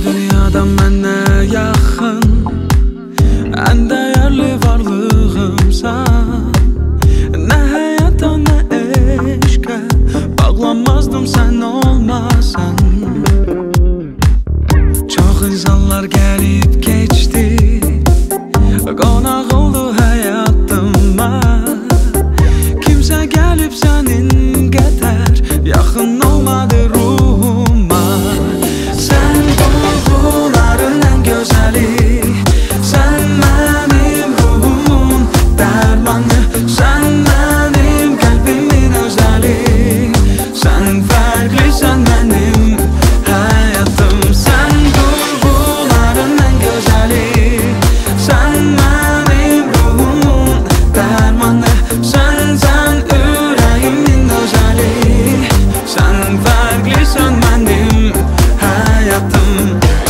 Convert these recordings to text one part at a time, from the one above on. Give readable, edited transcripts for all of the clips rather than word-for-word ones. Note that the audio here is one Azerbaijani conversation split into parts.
dünyada mənə yaxın, ən dəyərli varlığımsan. Nə həyata, nə eşqə bağlanmazdım sən olmasan. Çox insanlar gəlib keçdi, qonaq oldu həyatıma. Kimsə gəlib sənin qədər yaxın olmadı ruhuma. Sən duyğuların ən gözəli, sən mənim ruhumun dərmanı, sən mənim qəlbimin özəli, sən fərqlisən mənim həyatım. Sən duyğuların ən gözəli, sən mənim ruhumun dərmanı, sən ürəyimin özəli, sən fərqlisən mənim həyatım.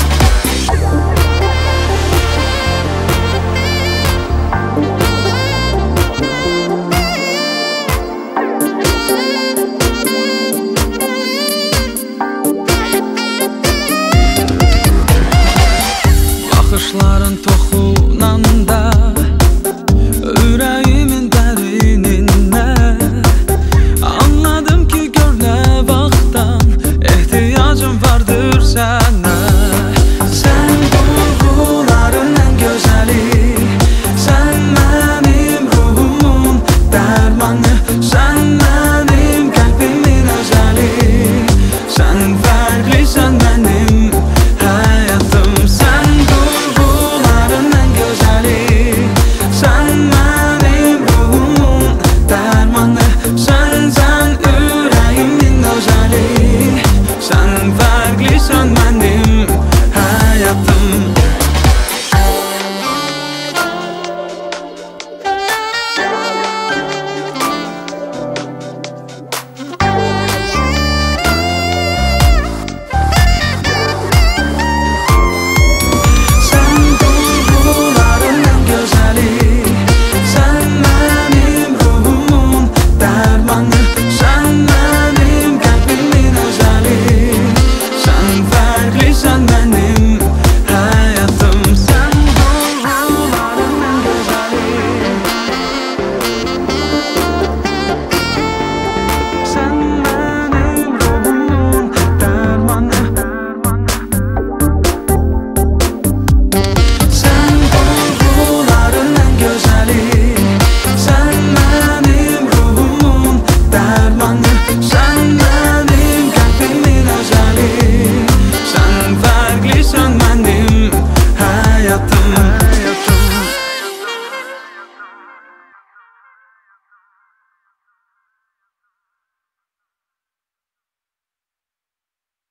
Baxışların toxunanda ürəyimin dərininə, anladım ki, gör nə vaxtdan ehtiyacım vardır sənə. Sən duyğuların ən gözəli, sən mənim ruhumun dərmanı, sən mənim qəlbimin özəli, sən fərqlisən mənim həyatım. Sən duyğuların ən gözəli, sən mənim ruhumun dərmanı, sən ürəyimin özəli, sən fərqlisən mənim həyatım.